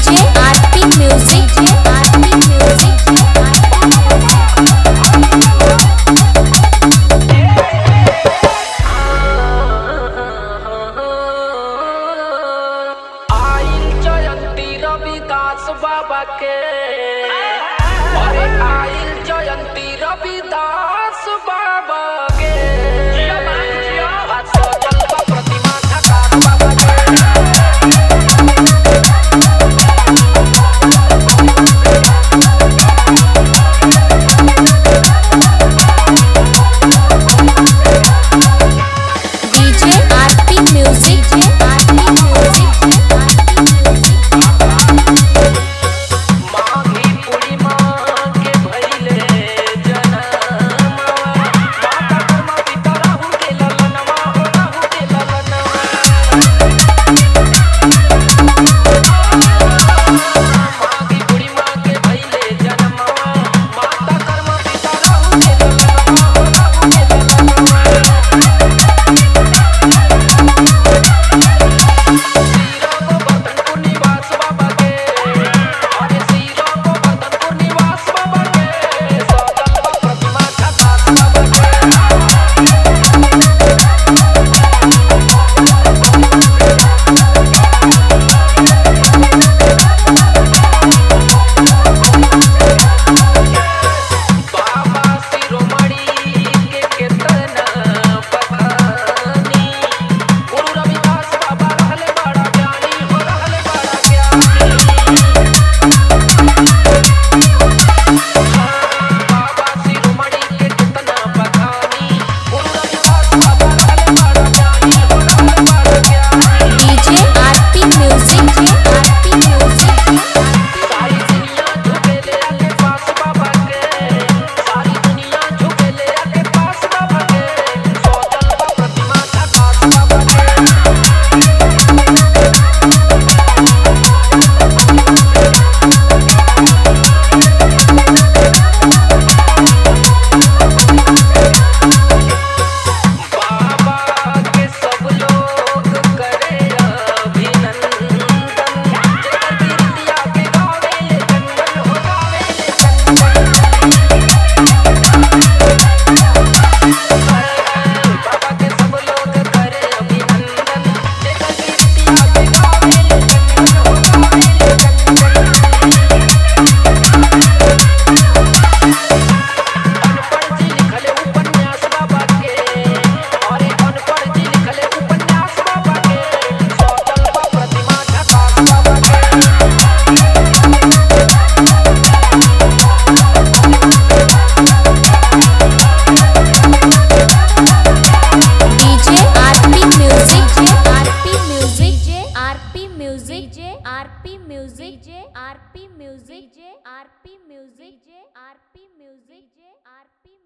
DJ RP music RP music आइल जयंती रविदास बाबा के अरे आइल जयंती रविदास बाबा के आज सजल बा प्रतिमा झकास बाबा के DJ RP music RP music Maghi Purnima के भइले जनमवा माता कर्मा पिता राहु के ललनवा हो राहु के ललनवा माघी पूर्णिमा के भइले जनमवा माता कर्मा पिता राहु के ललनवा हो राहु के ललनवा निवास बाबा के अरे सीरो गोवर्धनपुर निवास बाबा के सजल बा प्रतिमा झकास बाबा के बाबा शिरोमणि के केतना बखानी गुरु रविदास बाबा रहले बड़ा ज्ञानी हो रहले बड़ा ज्ञानी बाबा शिरोमणि के केतना बखानी गुरु रविदास बाबा रहले बड़ा ज्ञानी हो रहले बड़ा ज्ञानी DJ RP music RP music सारी दुनिया झुकेले आके पास बाबा के सारी दुनिया झुकेले आके पास बाबा के सजल बा प्रतिमा झकास बाबा के बाबा के सब लोग करे अभिनंदन जेकर कीर्तिया के गावेले चंदन हो गावेले चंदन बाबा के सब लोग करे अभिनंदन जेकर कीर्तिया के गावेले चंदन हो गावेले चंदन अनपढ़ जी लिखले उपन्यास बाबा के अरे अनपढ़ जी लिखले उपन्यास बाबा के सजल बा प्रतिमा झकास बाबा के DJ RP music RP music RP music RP music RP music RP music RP music RP